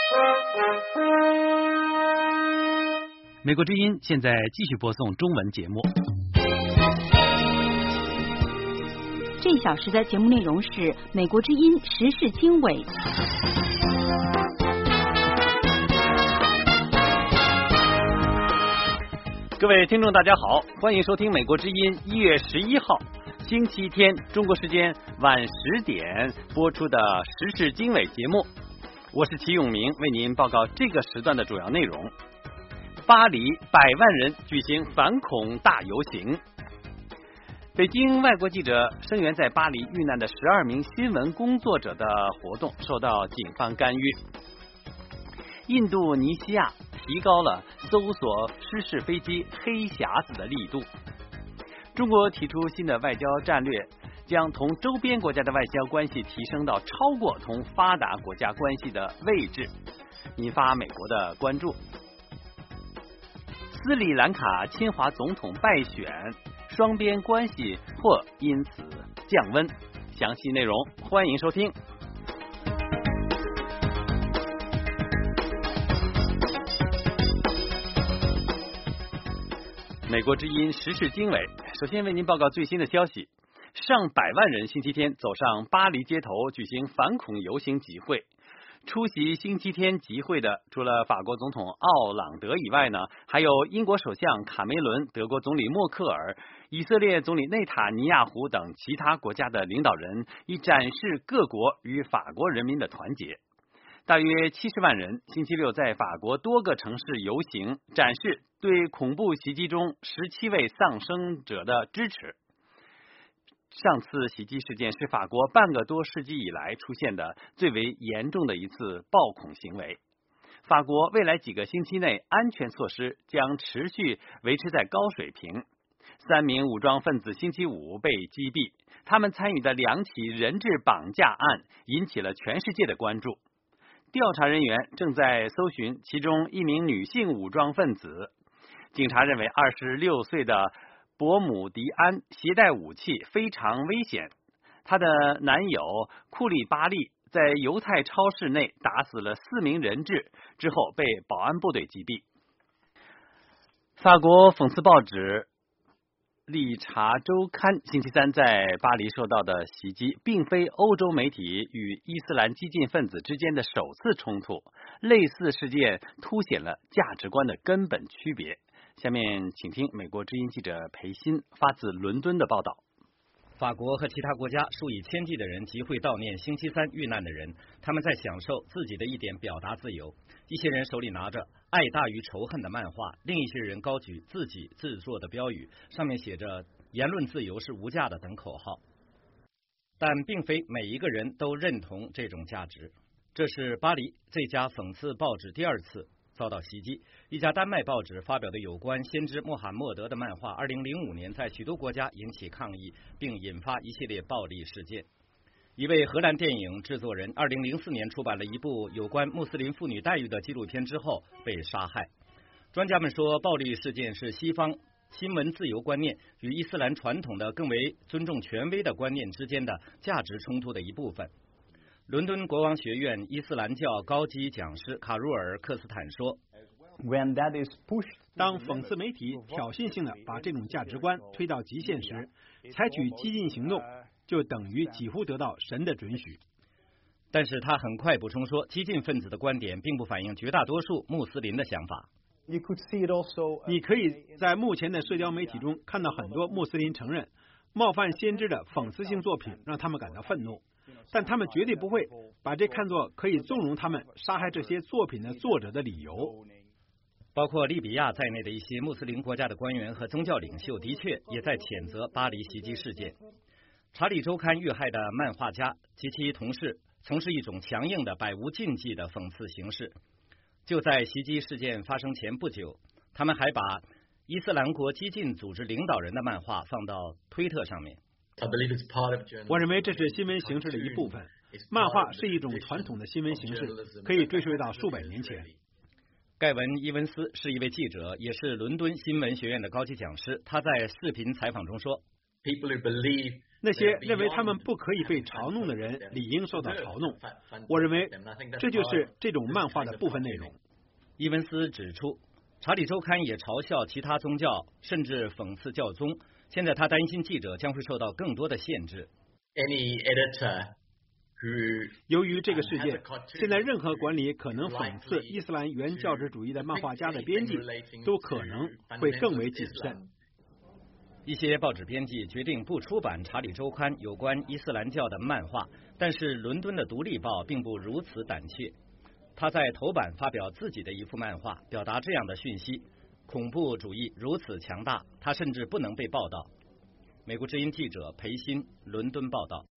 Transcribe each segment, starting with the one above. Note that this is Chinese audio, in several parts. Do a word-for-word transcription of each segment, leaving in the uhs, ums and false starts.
美国之音现在继续播送中文节目。 这一小时的节目内容是美国之音时事经纬。 各位听众大家好，欢迎收听美国之音一月十一号星期天中国时间晚十点播出的时事经纬节目。我是齐永明，为您报告这个时段的主要内容。巴黎百万人举行反恐大游行。北京外国记者声援在巴黎遇难的十二名新闻工作者的活动受到警方干预。印度尼西亚提高了搜索失事飞机黑匣子的力度。中国提出新的外交战略，将同周边国家的外交关系提升到超过同发达国家关系的位置，引发美国的关注。斯里兰卡亲华总统败选，双边关系或因此降温。详细内容欢迎收听。美国之音时事经纬，首先为您报告最新的消息。上百万人星期天走上巴黎街头举行反恐游行集会。出席星期天集会的除了法国总统奥朗德以外呢，还有英国首相卡梅伦、德国总理默克尔、以色列总理内塔尼亚胡等其他国家的领导人，以展示各国与法国人民的团结。大约七十万人星期六在法国多个城市游行，展示对恐怖袭击中十七位丧生者的支持。上次袭击事件是法国半个多世纪以来出现的最为严重的一次暴恐行为。法国未来几个星期内安全措施将持续维持在高水平。三名武装分子星期五被击毙，他们参与的两起人质绑架案引起了全世界的关注。调查人员正在搜寻其中一名女性武装分子。警察认为二十六岁的伯姆迪安携带武器非常危险，她的男友库里巴利在犹太超市内打死了四名人质之后被保安部队击毙。法国讽刺报纸理查周刊星期三在巴黎受到的袭击并非欧洲媒体与伊斯兰激进分子之间的首次冲突，类似事件凸显了价值观的根本区别。下面请听美国之音记者裴鑫发自伦敦的报道。 法国和其他国家数以千计的人集会悼念星期三遇难的人，他们在享受自己的一点表达自由。一些人手里拿着爱大于仇恨的漫画，另一些人高举自己制作的标语，上面写着言论自由是无价的等口号。但并非每一个人都认同这种价值。这是巴黎这家讽刺报纸第二次遭到袭击。一家丹麦报纸发表的有关先知穆罕默德的漫画，二零零五年在许多国家引起抗议，并引发一系列暴力事件。一位荷兰电影制作人二零零四年出版了一部有关穆斯林妇女待遇的纪录片之后被杀害。专家们说，暴力事件是西方新闻自由观念与伊斯兰传统的更为尊重权威的观念之间的价值冲突的一部分。伦敦国王学院伊斯兰教高级讲师卡茹尔·克斯坦说， 当讽刺媒体挑衅性的把这种价值观推到极限时，采取激进行动就等于几乎得到神的准许。 但是他很快补充说，激进分子的观点并不反映绝大多数穆斯林的想法。 你可以在目前的社交媒体中看到很多穆斯林承认冒犯先知的讽刺性作品让他们感到愤怒，但他们绝对不会把这看作可以纵容他们杀害这些作品的作者的理由。 包括利比亚在内的一些穆斯林国家的官员和宗教领袖的确也在谴责巴黎袭击事件。查理周刊遇害的漫画家及其同事从事一种强硬的百无禁忌的讽刺形式。就在袭击事件发生前不久，他们还把伊斯兰国激进组织领导人的漫画放到推特上面。 我认为这是新闻形式的一部分。漫画是一种传统的新闻形式，可以追溯到数百年前。 盖文·伊文斯是一位记者，也是伦敦新闻学院的高级讲师。他在视频采访中说， 那些认为他们不可以被嘲弄的人理应受到嘲弄。我认为这就是这种漫画的部分内容。 伊文斯指出，查理周刊也嘲笑其他宗教，甚至讽刺教宗。现在他担心记者将会受到更多的限制。 由于这个事件，现在任何管理可能讽刺伊斯兰原教旨主义的漫画家的编辑都可能会更为谨慎。 一些报纸编辑决定不出版《查理周刊》有关伊斯兰教的漫画，但是伦敦的《独立报》并不如此胆怯。他在头版发表自己的一幅漫画，表达这样的讯息：恐怖主义如此强大，它甚至不能被报道。美国之音记者裴鑫，伦敦报道。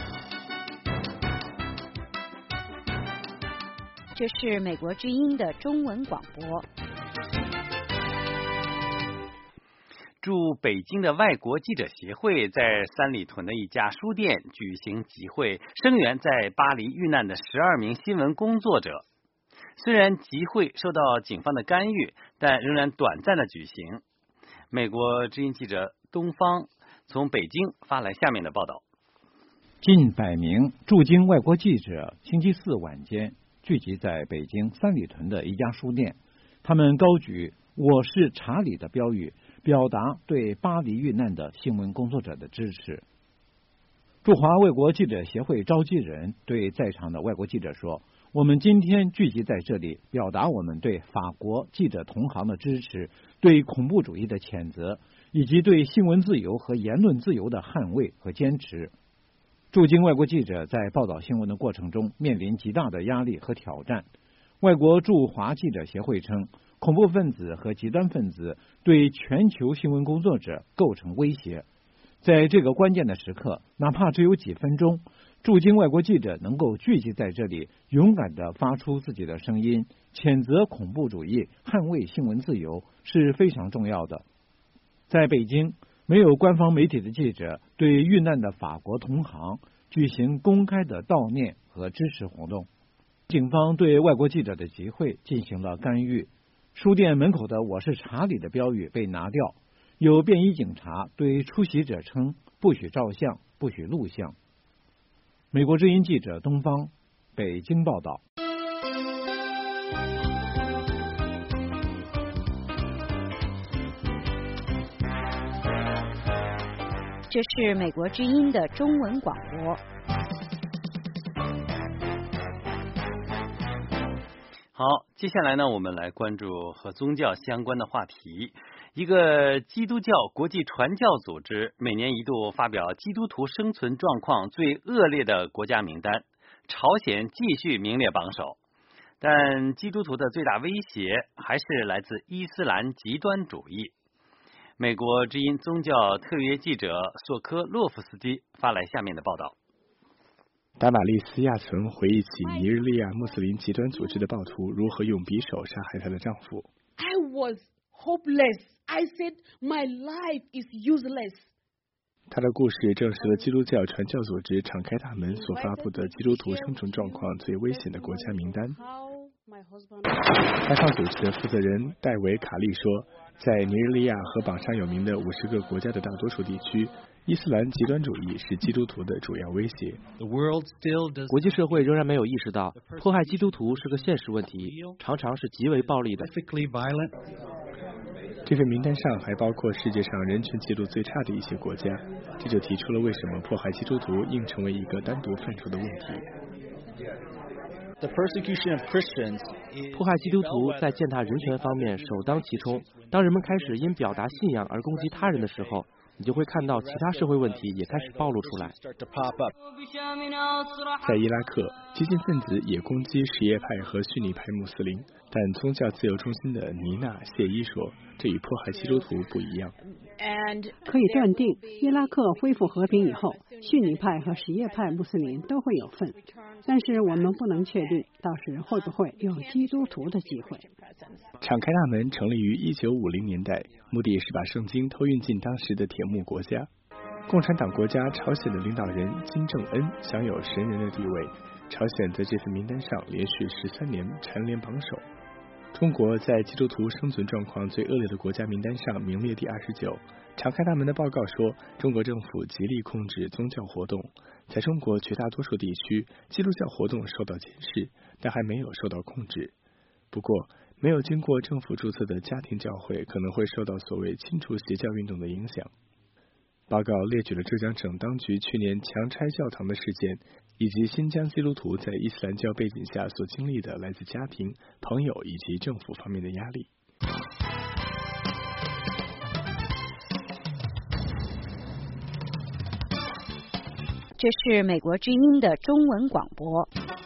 这是美国之音的中文广播。 驻北京的外国记者协会在三里屯的一家书店举行集会，声援在巴黎遇难的十二名新闻工作者。虽然集会受到警方的干预，但仍然短暂的举行。美国之音记者东方从北京发来下面的报道： 近百名驻京外国记者星期四晚间聚集在北京三里屯的一家书店，他们高举“我是查理”的标语，表达对巴黎遇难的新闻工作者的支持。驻华外国记者协会召集人对在场的外国记者说：“我们今天聚集在这里，表达我们对法国记者同行的支持，对恐怖主义的谴责，以及对新闻自由和言论自由的捍卫和坚持。”驻京外国记者在报道新闻的过程中面临极大的压力和挑战。外国驻华记者协会称，恐怖分子和极端分子对全球新闻工作者构成威胁。在这个关键的时刻，哪怕只有几分钟，驻京外国记者能够聚集在这里，勇敢地发出自己的声音，谴责恐怖主义，捍卫新闻自由，是非常重要的。在北京，没有官方媒体的记者对遇难的法国同行举行公开的悼念和支持活动。警方对外国记者的集会进行了干预，书店门口的“我是查理”的标语被拿掉，有便衣警察对出席者称不许照相，不许录像。美国之音记者东方，北京报道。 这是美国之音的中文广播。 好，接下来呢，我们来关注和宗教相关的话题。一个基督教国际传教组织每年一度发表基督徒生存状况最恶劣的国家名单，朝鲜继续名列榜首。但基督徒的最大威胁还是来自伊斯兰极端主义。美国之音宗教特约记者索科洛夫斯基发来下面的报道。 达玛利斯亚曾回忆起尼日利亚穆斯林极端组织的暴徒如何用匕首杀害她的丈夫。 I was hopeless. I said my life is useless. 她的故事证实了基督教传教组织敞开大门所发布的基督徒生存状况最危险的国家名单。开放组织的负责人戴维卡利说，在尼日利亚和榜上有名的五十个国家的大多数地区，伊斯兰极端主义是基督徒的主要威胁。 国际社会仍然没有意识到，迫害基督徒是个现实问题，常常是极为暴力的。 这份名单上还包括世界上人权记录最差的一些国家，这就提出了为什么迫害基督徒应成为一个单独范畴的问题。 迫害基督徒在践踏人权方面首当其冲。当人们开始因表达信仰而攻击他人的时候，你就会看到其他社会问题也开始暴露出来。 在伊拉克，激进分子也攻击什叶派和逊尼派穆斯林，但宗教自由中心的尼娜谢伊说，这与迫害基督徒不一样。 可以断定，伊拉克恢复和平以后，逊尼派和什叶派穆斯林都会有份，但是我们不能确定到时会不会有基督徒的机会。 敞开大门成立于一九五零年代，目的是把圣经偷运进当时的铁幕国家。共产党国家朝鲜的领导人金正恩享有神人的地位，朝鲜在这份名单上连续十三年蝉联榜首。 中国在基督徒生存状况最恶劣的国家名单上名列第二十九。敞开大门的报告说，中国政府极力控制宗教活动。在中国绝大多数地区，基督教活动受到监视，但还没有受到控制。不过，没有经过政府注册的家庭教会可能会受到所谓清除邪教运动的影响。报告列举了浙江省当局去年强拆教堂的事件，以及新疆基督徒在伊斯兰教背景下所经历的来自家庭、朋友以及政府方面的压力。 这是美国之音的中文广播。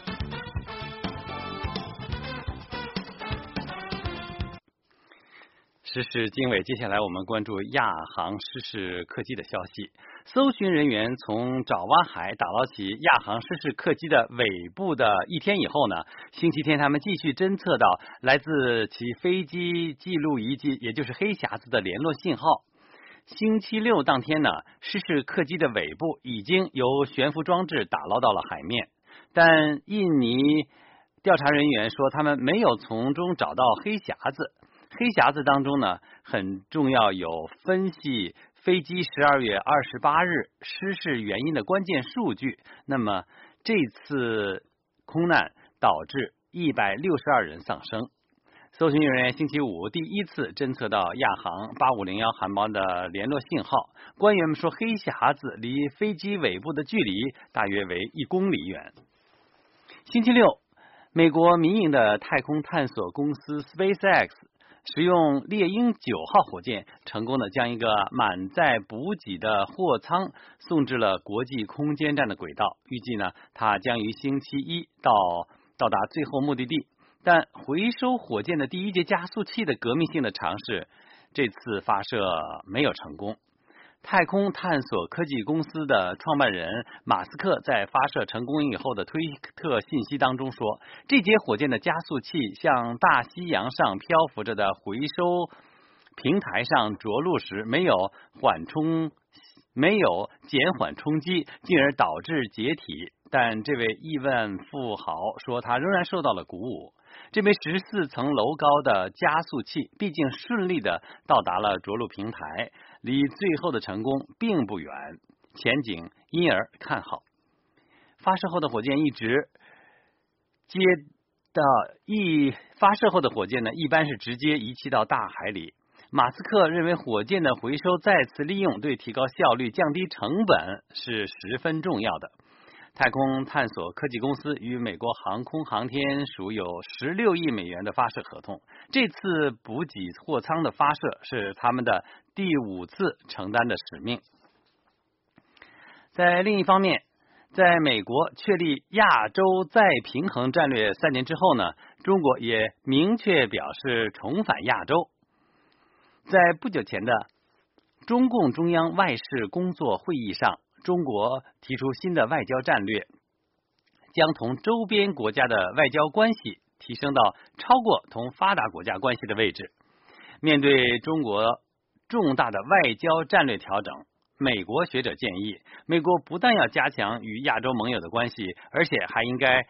时事经纬，接下来我们关注亚航失事客机的消息。搜寻人员从爪哇海打捞起亚航失事客机的尾部的一天以后呢，星期天他们继续侦测到来自其飞机记录仪机，也就是黑匣子的联络信号。星期六当天呢，失事客机的尾部已经由悬浮装置打捞到了海面，但印尼调查人员说他们没有从中找到黑匣子。黑匣子当中呢，很重要有分析飞机十二月二十八日失事原因的关键数据。那么这次空难导致一百六十二人丧生。搜寻人员星期五第一次侦测到亚航八五零一航班的联络信号，官员们说黑匣子离飞机尾部的距离大约为一公里远。星期六，美国民营的太空探索公司 SpaceX 使用猎鹰九号火箭，成功的将一个满载补给的货舱送至了国际空间站的轨道。预计呢，它将于星期一到到达最后目的地。但回收火箭的第一节加速器的革命性的尝试，这次发射没有成功。太空探索科技公司的创办人马斯克在发射成功以后的推特信息当中说，这节火箭的加速器向大西洋上漂浮着的回收平台上着陆时没有缓冲，没有减缓冲击，进而导致解体。但这位亿万富豪说，他仍然受到了鼓舞。这枚十四层楼高的加速器毕竟顺利的到达了着陆平台，离最后的成功并不远，前景因而看好。发射后的火箭一直接到一发射后的火箭呢，一般是直接遗弃到大海里。马斯克认为火箭的回收再次利用对提高效率、降低成本是十分重要的。太空探索科技公司与美国航空航天署有十六亿美元的发射合同。这次补给货舱的发射是他们的第五次承担的使命。在另一方面，在美国确立亚洲再平衡战略三年之后呢，中国也明确表示重返亚洲。在不久前的中共中央外事工作会议上，中国提出新的外交战略，将同周边国家的外交关系提升到超过同发达国家关系的位置。面对中国重大的外交战略调整，美国学者建议，美国不但要加强与亚洲盟友的关系，而且还应该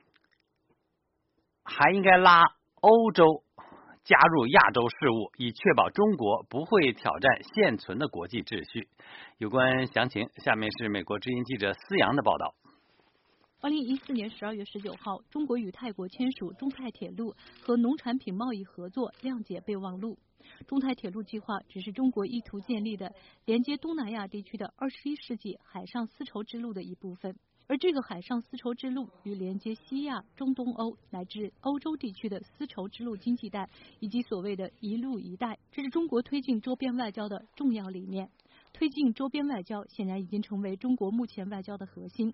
还应该拉欧洲加入亚洲事务，以确保中国不会挑战现存的国际秩序。有关详情，下面是美国之音记者思阳的报道。 二零一四年十二月十九号，中国与泰国签署中泰铁路和农产品贸易合作谅解备忘录。中泰铁路计划只是中国意图建立的连接东南亚地区的二十一世纪海上丝绸之路的一部分。而这个海上丝绸之路与连接西亚、中东欧乃至欧洲地区的丝绸之路经济带，以及所谓的一路一带，这是中国推进周边外交的重要理念。推进周边外交显然已经成为中国目前外交的核心。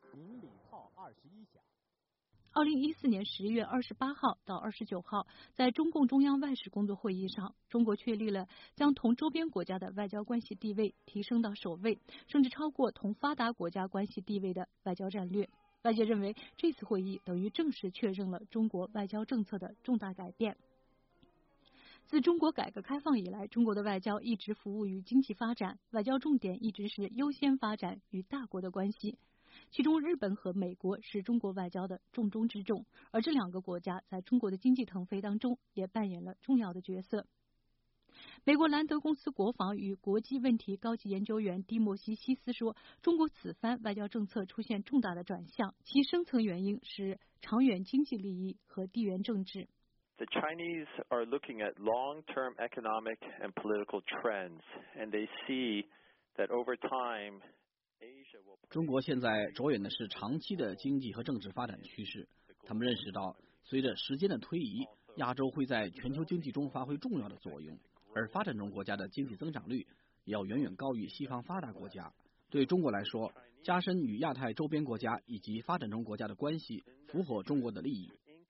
二零一四年十月二十八号到二十九号，在中共中央外事工作会议上，中国确立了将同周边国家的外交关系地位提升到首位，甚至超过同发达国家关系地位的外交战略。外界认为，这次会议等于正式确认了中国外交政策的重大改变。自中国改革开放以来，中国的外交一直服务于经济发展，外交重点一直是优先发展与大国的关系。 其中日本和美国是中国外交的重中之重，而这两个国家在中国的经济腾飞当中也扮演了重要的角色。美国兰德公司国防与国际问题高级研究员蒂莫西·西斯说，中国此番外交政策出现重大的转向，其深层原因是长远经济利益和地缘政治。 The Chinese are looking at long-term economic and political trends, and they see that over time, Asia will... 中国现在着眼的是长期的经济和政治发展趋势。他们认识到，随着时间的推移，亚洲会在全球经济中发挥重要的作用，而发展中国家的经济增长率也要远远高于西方发达国家。对中国来说，加深与亚太周边国家以及发展中国家的关系，符合中国的利益。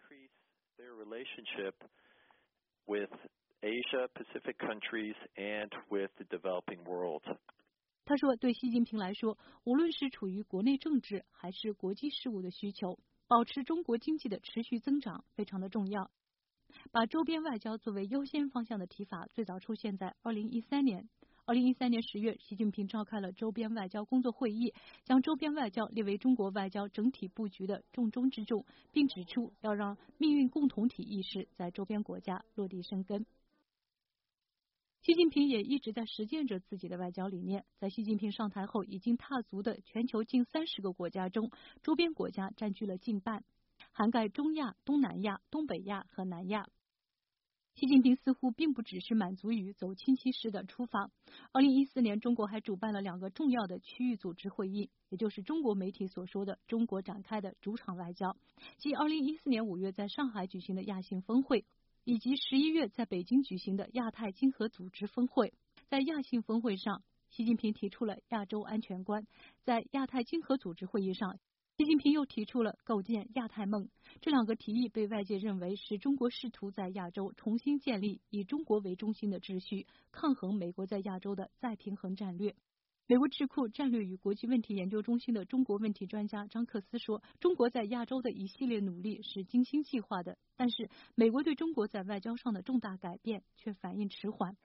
relationship with Asia Pacific countries and with the developing world. 他说，对习近平来说，无论是处于国内政治还是国际事务的需求，保持中国经济的持续增长非常的重要。把周边外交作为优先方向的提法最早出现在二零一三年。二零一三年十月，习近平召开了周边外交工作会议，将周边外交列为中国外交整体布局的重中之重，并指出要让命运共同体意识在周边国家落地生根。习近平也一直在实践着自己的外交理念。在习近平上台后，已经踏足的全球近三十个国家中，周边国家占据了近半，涵盖中亚、东南亚、东北亚和南亚。习近平似乎并不只是满足于走清晰式的出访。二零一四年，中国还主办了两个重要的区域组织会议，也就是中国媒体所说的中国展开的主场外交，即二零一四年五月在上海举行的亚信峰会，以及十一月在北京举行的亚太经合组织峰会。在亚信峰会上，习近平提出了亚洲安全观；在亚太经合组织会议上，习近平又提出了构建亚太梦。这两个提议被外界认为是中国试图在亚洲重新建立以中国为中心的秩序，抗衡美国在亚洲的再平衡战略。美国智库战略与国际问题研究中心的中国问题专家张克斯说，中国在亚洲的一系列努力是精心计划的，但是美国对中国在外交上的重大改变却反应迟缓。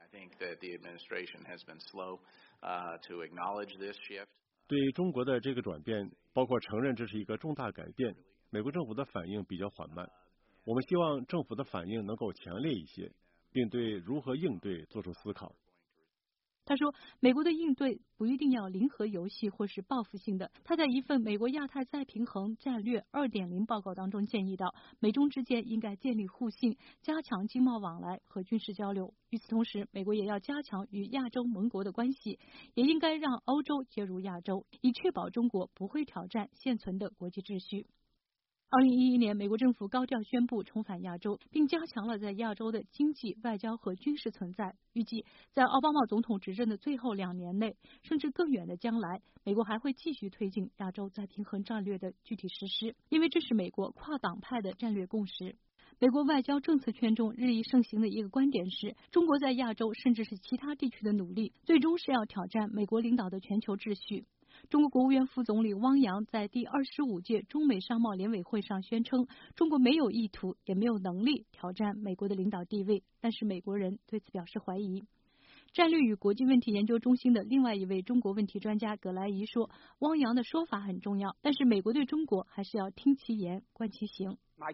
对中国的这个转变，包括承认这是一个重大改变，美国政府的反应比较缓慢。我们希望政府的反应能够强烈一些，并对如何应对做出思考。 他说，美国的应对不一定要零和游戏或是报复性的。他在一份美国亚太再平衡战略 二点零 报告当中建议到，美中之间应该建立互信，加强经贸往来和军事交流。与此同时，美国也要加强与亚洲盟国的关系，也应该让欧洲介入亚洲，以确保中国不会挑战现存的国际秩序。二零一一年，美国政府高调宣布重返亚洲，并加强了在亚洲的经济、外交和军事存在。预计在奥巴马总统执政的最后两年内，甚至更远的将来，美国还会继续推进亚洲再平衡战略的具体实施，因为这是美国跨党派的战略共识。美国外交政策圈中日益盛行的一个观点是，中国在亚洲甚至是其他地区的努力，最终是要挑战美国领导的全球秩序。中国国务院副总理汪洋在第二十五届中美商贸联委会上宣称，中国没有意图也没有能力挑战美国的领导地位，但是美国人对此表示怀疑。战略与国际问题研究中心的另外一位中国问题专家葛莱仪说，汪洋的说法很重要，但是美国对中国还是要听其言，观其行。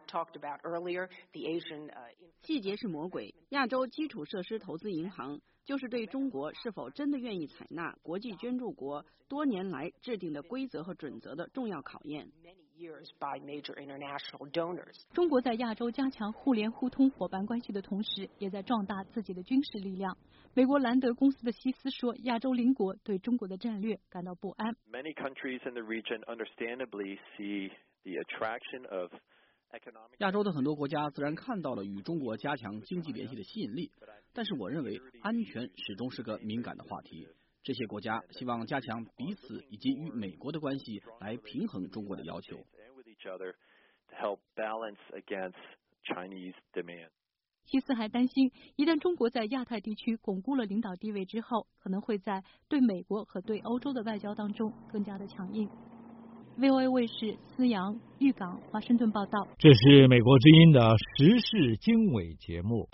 细节是魔鬼，亚洲基础设施投资银行就是对中国是否真的愿意采纳国际捐助国多年来制定的规则和准则的重要考验。 中国在亚洲加强互联互通伙伴关系的同时，也在壮大自己的军事力量。美国兰德公司的西斯说，亚洲邻国对中国的战略感到不安。 Many countries in the region understandably see the attraction of 亚洲的很多国家自然看到了与中国加强经济联系的吸引力，但是我认为安全始终是个敏感的话题。这些国家希望加强彼此以及与美国的关系，来平衡中国的要求。 西斯还担心，一旦中国在亚太地区巩固了领导地位之后，可能会在对美国和对欧洲的外交当中更加的强硬。V O A 卫视思阳、豫港、华盛顿报道。 这是美国之音的时事经纬节目。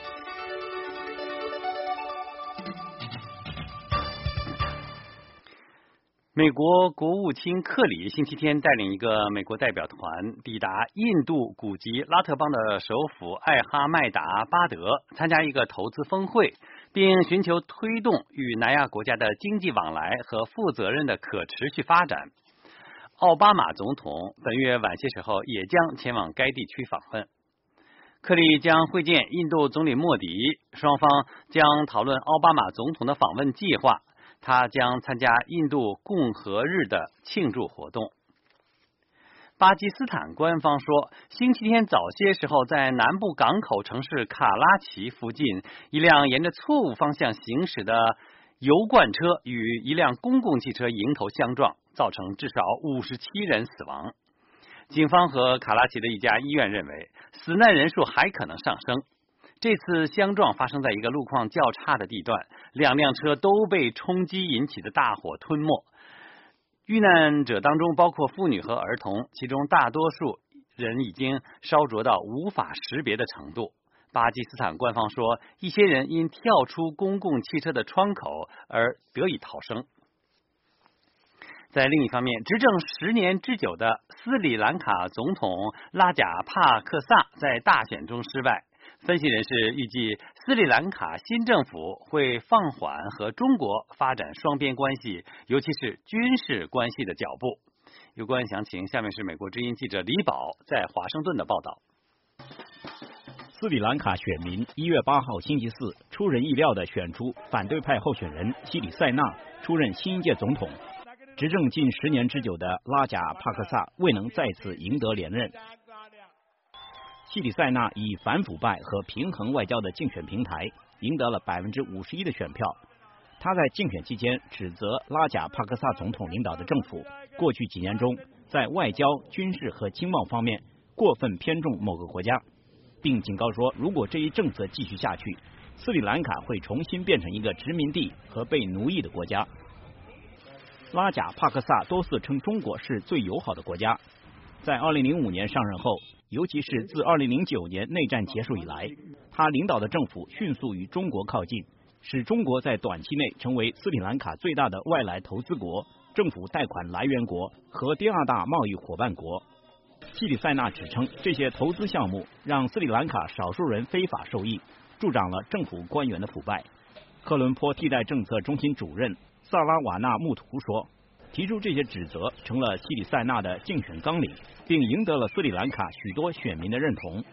美国国务卿克里星期天带领一个美国代表团抵达印度古吉拉特邦的首府艾哈迈达巴德，参加一个投资峰会，并寻求推动与南亚国家的经济往来和负责任的可持续发展。奥巴马总统本月晚些时候也将前往该地区访问。克里将会见印度总理莫迪，双方将讨论奥巴马总统的访问计划。他将参加印度共和日的庆祝活动。巴基斯坦官方说，星期天早些时候，在南部港口城市卡拉奇附近，一辆沿着错误方向行驶的油罐车与一辆公共汽车迎头相撞，造成至少五十七人死亡。警方和卡拉奇的一家医院认为，死难人数还可能上升。这次相撞发生在一个路况较差的地段，两辆车都被冲击引起的大火吞没。遇难者当中包括妇女和儿童，其中大多数人已经烧灼到无法识别的程度。巴基斯坦官方说，一些人因跳出公共汽车的窗口而得以逃生。在另一方面，执政十年之久的斯里兰卡总统拉贾帕克萨在大选中失败。分析人士预计，斯里兰卡新政府会放缓和中国发展双边关系，尤其是军事关系的脚步。有关详情，下面是美国之音记者李宝在华盛顿的报道。 斯里兰卡选民一月八号星期四出人意料地选出反对派候选人西里塞纳出任新一届总统。执政近十年之久的拉贾帕克萨未能再次赢得连任。西里塞纳以反腐败和平衡外交的竞选平台赢得了百分之五十一的选票。他在竞选期间指责拉贾帕克萨总统领导的政府过去几年中在外交、军事和经贸方面过分偏重某个国家，并警告说，如果这一政策继续下去，斯里兰卡会重新变成一个殖民地和被奴役的国家。拉贾帕克萨多次称中国是最友好的国家。在二零零五年上任后，尤其是自二零零九年内战结束以来，他领导的政府迅速与中国靠近，使中国在短期内成为斯里兰卡最大的外来投资国、政府贷款来源国和第二大贸易伙伴国。西里塞纳指称，这些投资项目让斯里兰卡少数人非法受益，助长了政府官员的腐败。科伦坡替代政策中心主任萨拉瓦纳穆图说，提出这些指责成了西里塞纳的竞选纲领，并赢得了斯里兰卡许多选民的认同。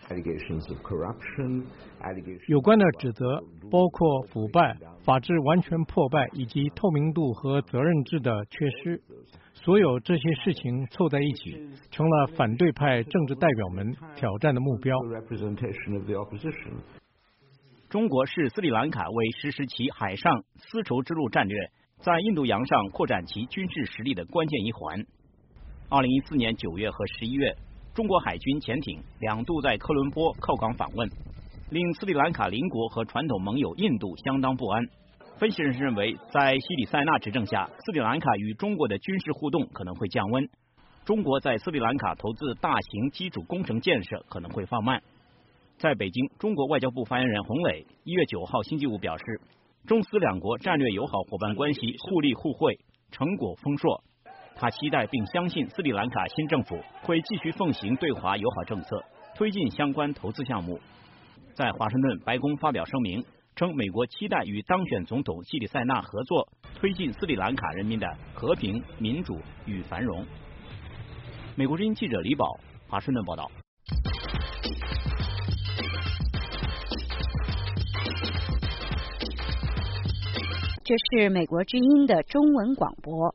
有关的指责包括腐败、法治完全破败以及透明度和责任制的缺失。所有这些事情凑在一起，成了反对派政治代表们挑战的目标。 中国视斯里兰卡为实施其海上丝绸之路战略在印度洋上扩展其军事实力的关键一环。二零一四年九月和十一月，中国海军潜艇两度在科伦坡靠港访问，令斯里兰卡邻国和传统盟友印度相当不安。分析人士认为，在西里塞纳执政下，斯里兰卡与中国的军事互动可能会降温，中国在斯里兰卡投资大型基础工程建设可能会放慢。在北京，中国外交部发言人洪磊一月九号星期五表示，中斯两国战略友好伙伴关系互利互惠，成果丰硕。他期待并相信斯里兰卡新政府会继续奉行对华友好政策，推进相关投资项目。在华盛顿，白宫发表声明称，美国期待与当选总统西里塞纳合作，推进斯里兰卡人民的和平、民主与繁荣。美国之音记者李宝，华盛顿报道。 这是美国之音的中文广播。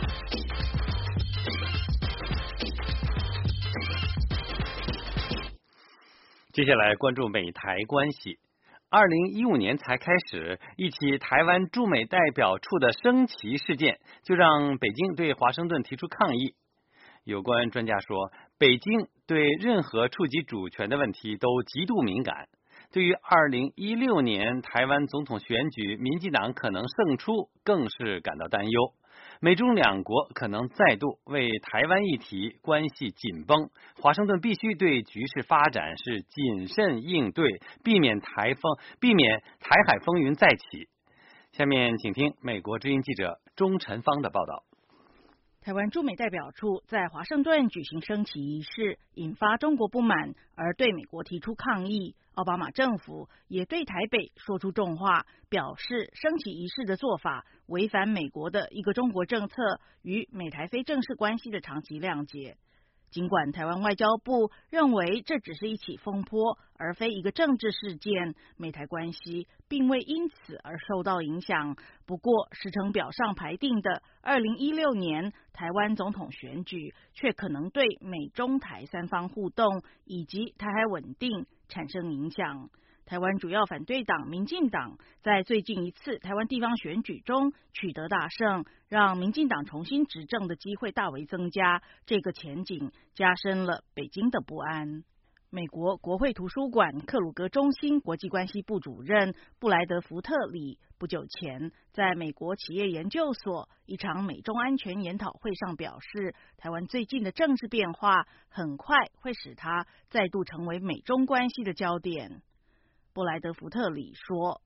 接下来关注美台关系。二零一五年才开始，一起台湾驻美代表处的升旗事件，就让北京对华盛顿提出抗议。有关专家说，北京对任何触及主权的问题都极度敏感。对于二零一六年台湾总统选举，民进党可能胜出，更是感到担忧。美中两国可能再度为台湾议题关系紧绷，华盛顿必须对局势发展是谨慎应对，避免台风，避免台海风云再起。下面请听美国之音记者钟晨芳的报道。 台湾驻美代表处在华盛顿举行升旗仪式，引发中国不满，而对美国提出抗议。奥巴马政府也对台北说出重话，表示升旗仪式的做法违反美国的一个中国政策与美台非正式关系的长期谅解。尽管台湾外交部认为这只是一起风波，而非一个政治事件，美台关系并未因此而受到影响。不过，时程表上排定的二零一六年台湾总统选举，却可能对美中台三方互动以及台海稳定产生影响。台湾主要反对党民进党在最近一次台湾地方选举中取得大胜，让民进党重新执政的机会大为增加，这个前景加深了北京的不安。美国国会图书馆克鲁格中心国际关系部主任布莱德福特里不久前在美国企业研究所一场美中安全研讨会上表示，台湾最近的政治变化很快会使它再度成为美中关系的焦点。布莱德福特里说，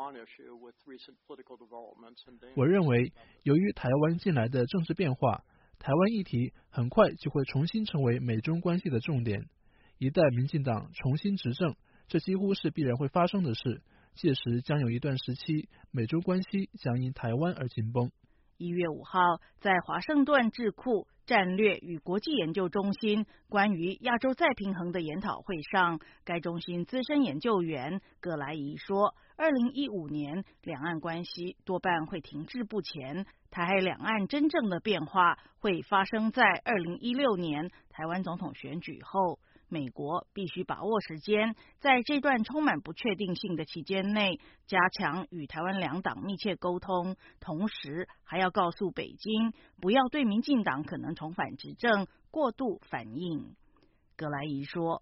我认为由于台湾近来的政治变化，台湾议题很快就会重新成为美中关系的重点。一旦民进党重新执政，这几乎是必然会发生的事，届时将有一段时期美中关系将因台湾而紧绷。 一月五号，在华盛顿智库战略与国际研究中心关于亚洲再平衡的研讨会上，该中心资深研究员葛莱仪说，二零一五年两岸关系多半会停滞不前，台海两岸真正的变化会发生在二零一六年台湾总统选举后。美国必须把握时间，在这段充满不确定性的期间内，加强与台湾两党密切沟通，同时还要告诉北京，不要对民进党可能重返执政过度反应。葛莱仪说，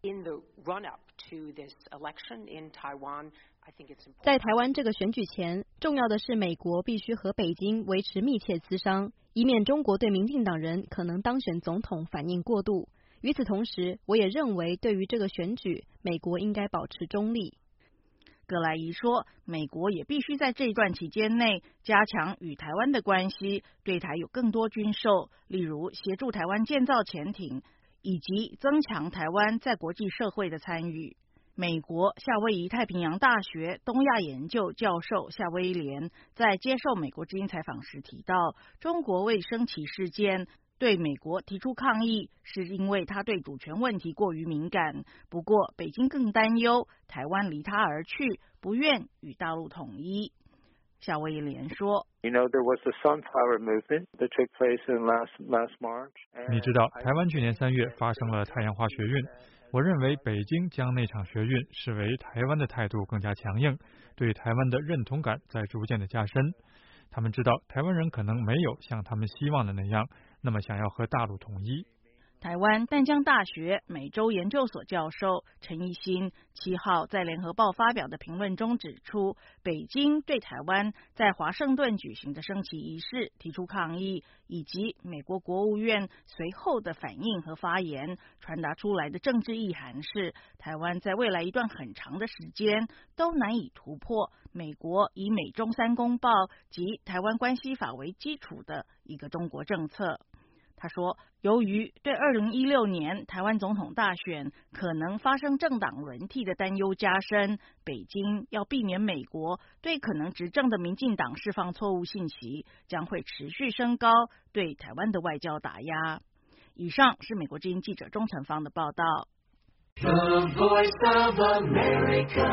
在台湾这个选举前，重要的是美国必须和北京维持密切磋商，以免中国对民进党人可能当选总统反应过度。与此同时，我也认为对于这个选举，美国应该保持中立。 葛莱仪说，美国也必须在这一段期间内加强与台湾的关系，对台有更多军售，例如协助台湾建造潜艇，以及增强台湾在国际社会的参与。美国夏威夷太平洋大学东亚研究教授夏威廉在接受美国之音采访时提到，中国为升旗事件对美国提出抗议，是因为他对主权问题过于敏感。不过，北京更担忧台湾离他而去，不愿与大陆统一。夏威廉说， 你知道，台湾去年三月发生了太阳花学运。我认为北京将那场学运视为台湾的态度更加强硬，对台湾的认同感在逐渐的加深。他们知道台湾人可能没有像他们希望的那样，那么想要和大陆统一。 台湾淡江大学美洲研究所教授陈一新七号在联合报发表的评论中指出，北京对台湾在华盛顿举行的升旗仪式提出抗议，以及美国国务院随后的反应和发言，传达出来的政治意涵是，台湾在未来一段很长的时间都难以突破美国以美中三公报及台湾关系法为基础的一个中国政策。他说，由于对二零一六年台湾总统大选可能发生政党轮替的担忧加深，北京要避免美国对可能执政的民进党释放错误信息，将会持续升高对台湾的外交打压。以上是美国之音记者钟成芳的报道。 The Voice of America。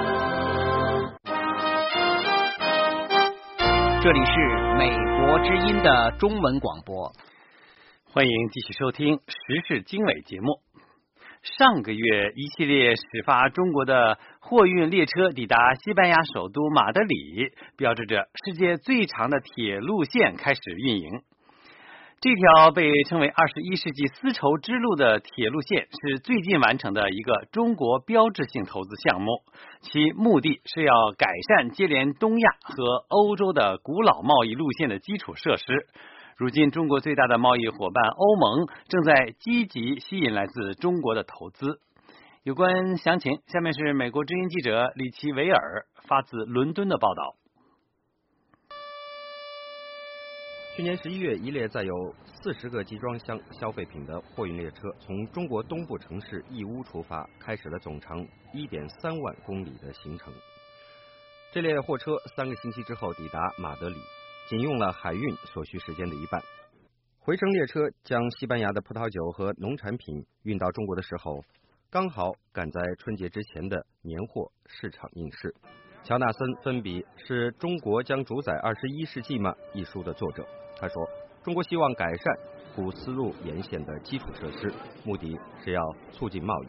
这里是美国之音的中文广播。 欢迎继续收听时事经纬节目。上个月，一系列始发中国的货运列车抵达西班牙首都马德里，标志着世界最长的铁路线开始运营。这条被称为二十一世纪丝绸之路的铁路线是最近完成的一个中国标志性投资项目，其目的是要改善接连东亚和欧洲的古老贸易路线的基础设施。如今，中国最大的贸易伙伴欧盟正在积极吸引来自中国的投资。有关详情，下面是美国之音记者里奇维尔发自伦敦的报道。 去年十一月，一列载有四十个集装箱消费品的货运列车从中国东部城市义乌出发，开始了总长一点三万公里的行程。这列货车三个星期之后抵达马德里，仅用了海运所需时间的一半。回程列车将西班牙的葡萄酒和农产品运到中国的时候，刚好赶在春节之前的年货市场应市。乔纳森·芬比是《中国将主宰二十一世纪吗》一书的作者。他说，中国希望改善古丝路沿线的基础设施，目的是要促进贸易。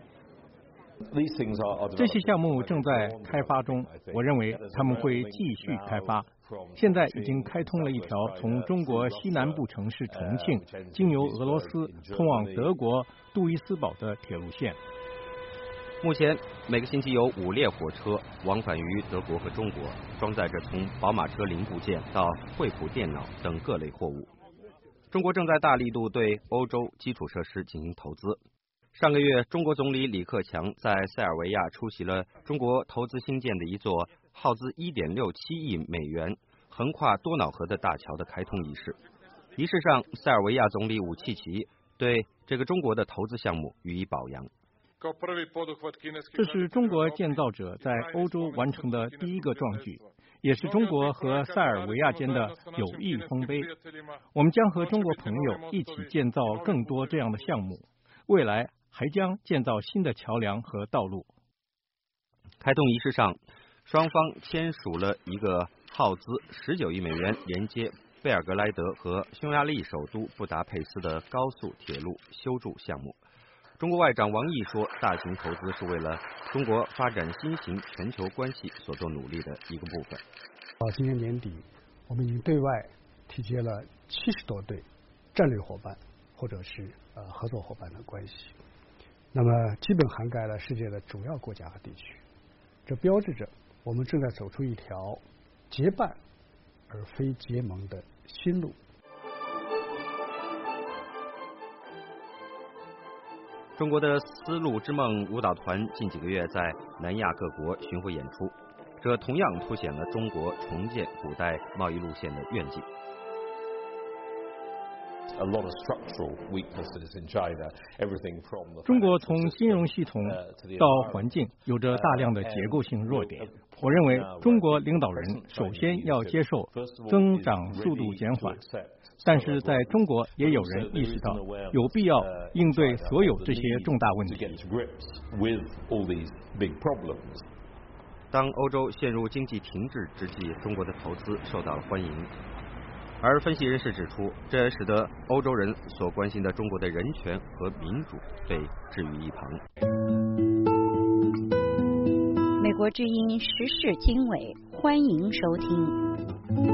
这些项目正在开发中，我认为他们会继续开发。现在已经开通了一条从中国西南部城市重庆经由俄罗斯通往德国杜伊斯堡的铁路线。 目前每个星期有五列火车往返于德国和中国，装载着从宝马车零部件到惠普电脑等各类货物。中国正在大力度对欧洲基础设施进行投资。上个月，中国总理李克强在塞尔维亚出席了中国投资兴建的一座耗资 一点六七亿美元、横跨多瑙河的大桥的开通仪式。仪式上，塞尔维亚总理武契奇对这个中国的投资项目予以表扬。 这是中国建造者在欧洲完成的第一个壮举，也是中国和塞尔维亚间的友谊丰碑。我们将和中国朋友一起建造更多这样的项目，未来还将建造新的桥梁和道路。 开通仪式上，双方签署了一个耗资十九亿美元连接贝尔格莱德和匈牙利首都布达佩斯的高速铁路修筑项目。中国外长王毅说，大型投资是为了中国发展新型全球关系所做努力的一个部分。 到今年年底，我们已经对外缔结了七十多对战略伙伴或者是呃合作伙伴的关系，那么基本涵盖了世界的主要国家和地区。这标志着我们正在走出一条结伴而非结盟的新路。 中国的丝路之梦舞蹈团近几个月在南亚各国巡回演出，这同样凸显了中国重建古代贸易路线的愿景。 中国从金融系统到环境有着大量的结构性弱点。我认为中国领导人首先要接受增长速度减缓，但是在中国也有人意识到有必要应对所有这些重大问题。 当欧洲陷入经济停滞之际，中国的投资受到了欢迎。而分析人士指出，这使得欧洲人所关心的中国的人权和民主被置于一旁。 美国之音时事经纬，欢迎收听。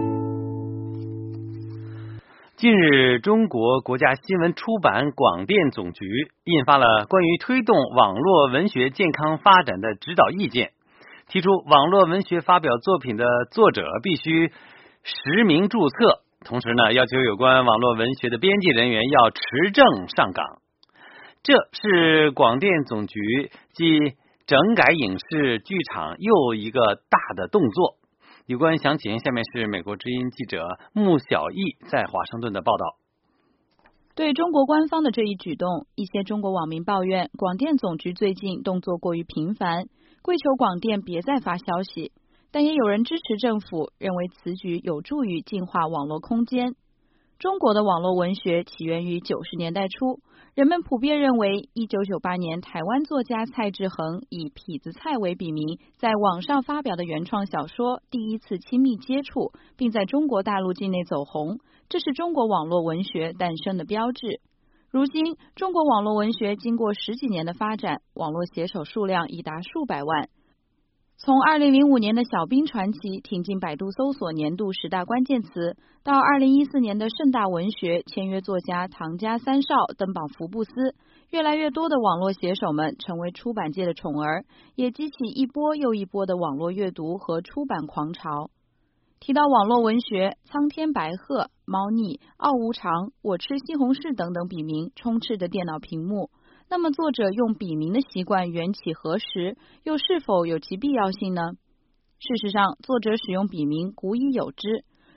近日，中国国家新闻出版广电总局印发了关于推动网络文学健康发展的指导意见，提出网络文学发表作品的作者必须实名注册，同时呢，要求有关网络文学的编辑人员要持证上岗。这是广电总局继整改影视剧场又一个大的动作。有关详情，下面是美国之音记者穆小艺在华盛顿的报道。 对中国官方的这一举动，一些中国网民抱怨广电总局最近动作过于频繁，跪求广电别再发消息。但也有人支持政府，认为此举有助于净化网络空间。中国的网络文学起源于九十年代初，人们普遍认为一九九八年台湾作家蔡志恒以痞子蔡为笔名在网上发表的原创小说第一次亲密接触，并在中国大陆境内走红，这是中国网络文学诞生的标志。如今中国网络文学经过十几年的发展，网络写手数量已达数百万。从二零零五年的小兵传奇挺进百度搜索年度十大关键词，到二零一四年的盛大文学签约作家唐家三少登榜福布斯，越来越多的网络写手们成为出版界的宠儿，也激起一波又一波的网络阅读和出版狂潮。提到网络文学，苍天白鹤、猫腻、傲无常、我吃西红柿等等笔名充斥着电脑屏幕。那么作者用笔名的习惯缘起何时，又是否有其必要性呢？事实上，作者使用笔名古已有之。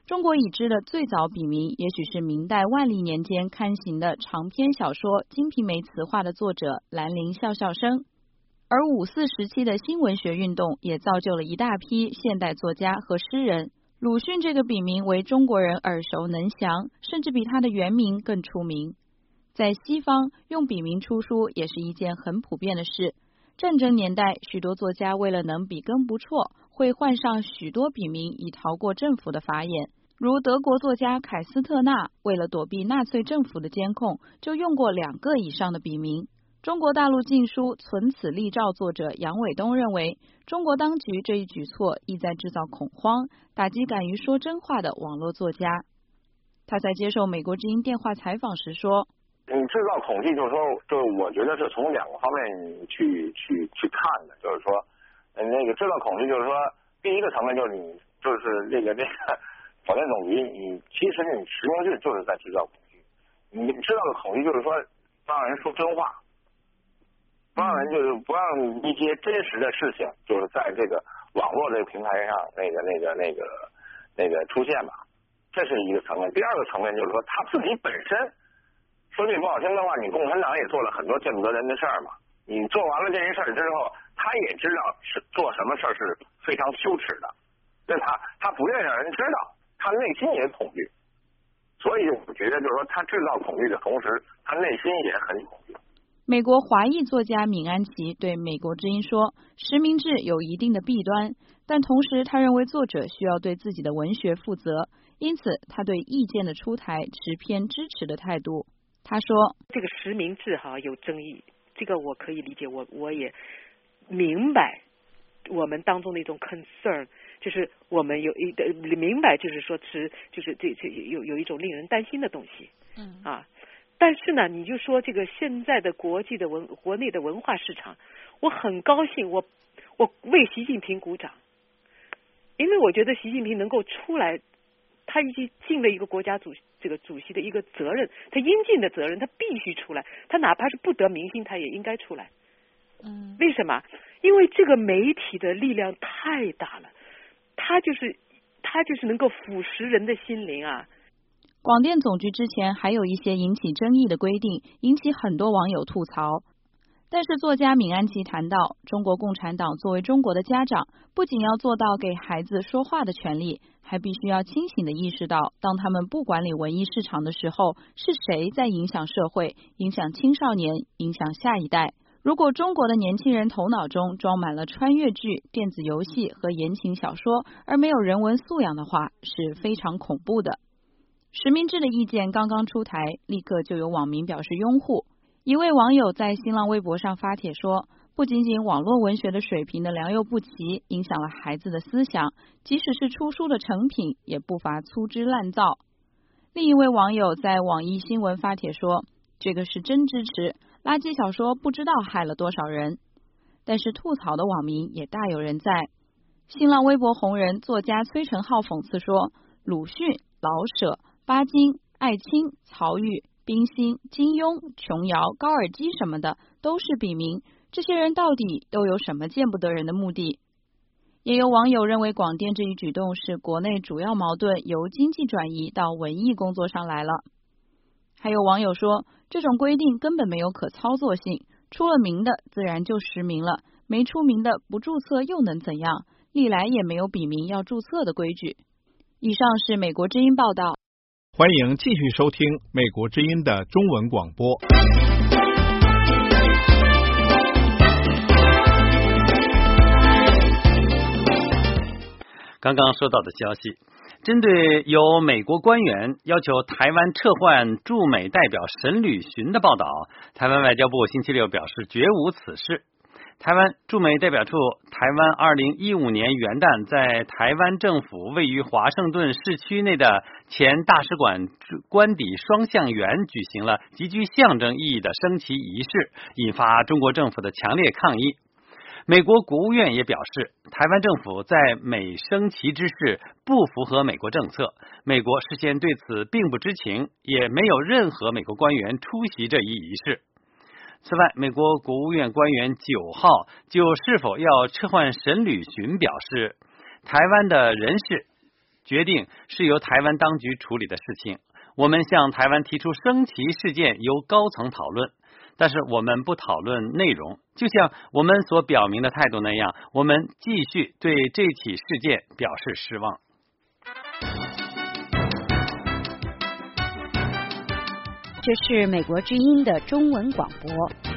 中国已知的最早笔名，也许是明代万历年间刊行的长篇小说《金瓶梅》词话的作者兰陵笑笑生。而五四时期的新文学运动也造就了一大批现代作家和诗人。鲁迅这个笔名为中国人耳熟能详，甚至比他的原名更出名。在西方，用笔名出书也是一件很普遍的事。战争年代，许多作家为了能笔耕不辍，会换上许多笔名以逃过政府的法眼。如德国作家凯斯特纳为了躲避纳粹政府的监控，就用过两个以上的笔名。中国大陆禁书存此立照作者杨伟东认为，中国当局这一举措意在制造恐慌，打击敢于说真话的网络作家。他在接受美国之音电话采访时说， 你制造恐惧就是说，就我觉得是从两个方面去去去看的，就是说那个制造恐惧就是说，第一个层面就是你就是这个这个否定种族，你其实你实名制就是在制造恐惧，你制造的恐惧就是说不让人说真话，不让人就是不让一些真实的事情就是在这个网络这个平台上那个那个那个那个出现吧，这是一个层面。第二个层面就是说他自己本身，说句不好听的话，你共产党也做了很多见不得人的事儿嘛，你做完了这些事儿之后，他也知道是做什么事儿是非常羞耻的，对吧？他不愿意让人知道，他内心也恐惧，所以我觉得就是说他制造恐惧的同时，他内心也很恐惧。 美国华裔作家闵安琪对美国之音说，实名制有一定的弊端，但同时他认为作者需要对自己的文学负责，因此他对意见的出台持偏支持的态度。他说， 这个实名制哈有争议，这个我可以理解，我我也明白我们当中的一种 concern， 就是我们有一的明白，就是说是就是这这有有一种令人担心的东西，嗯啊。但是呢，你就说这个现在的国际的文国内的文化市场，我很高兴，我我为习近平鼓掌，因为我觉得习近平能够出来，他已经尽了一个国家主这个主席的一个责任，他应尽的责任，他必须出来，他哪怕是不得民心，他也应该出来。嗯，为什么？因为这个媒体的力量太大了，他就是他就是能够腐蚀人的心灵啊。 广电总局之前还有一些引起争议的规定，引起很多网友吐槽。但是作家闵安琪谈到，中国共产党作为中国的家长，不仅要做到给孩子说话的权利，还必须要清醒地意识到，当他们不管理文艺市场的时候，是谁在影响社会，影响青少年，影响下一代。如果中国的年轻人头脑中装满了穿越剧、电子游戏和言情小说，而没有人文素养的话，是非常恐怖的。实名制的意见刚刚出台，立刻就有网民表示拥护。一位网友在新浪微博上发帖说，不仅仅网络文学的水平的良莠不齐影响了孩子的思想，即使是出书的成品也不乏粗制滥造。另一位网友在网易新闻发帖说，这个是真支持，垃圾小说不知道害了多少人。但是吐槽的网民也大有人在。新浪微博红人作家崔成浩讽刺说，鲁迅、老舍、巴金、艾青、曹禺、冰心、金庸、琼瑶、高尔基什么的都是笔名，这些人到底都有什么见不得人的目的？也有网友认为广电这一举动是国内主要矛盾由经济转移到文艺工作上来了。还有网友说，这种规定根本没有可操作性，出了名的自然就实名了，没出名的不注册又能怎样？历来也没有笔名要注册的规矩。以上是美国之音报道。 欢迎继续收听美国之音的中文广播。 刚刚收到的消息，针对有美国官员要求台湾撤换驻美代表沈履巡的报道，台湾外交部星期六表示绝无此事。台湾驻美代表处台湾二零一五年元旦在台湾政府位于华盛顿市区内的前大使馆官邸双向园举行了极具象征意义的升旗仪式，引发中国政府的强烈抗议。美国国务院也表示，台湾政府在美升旗之事不符合美国政策，美国事先对此并不知情，也没有任何美国官员出席这一仪式。此外，美国国务院官员九号就是否要撤换沈履巡表示，台湾的人事决定是由台湾当局处理的事情。我们向台湾提出升旗事件由高层讨论，但是我们不讨论内容，就像我们所表明的态度那样，我们继续对这起事件表示失望。 这是美国之音的中文广播。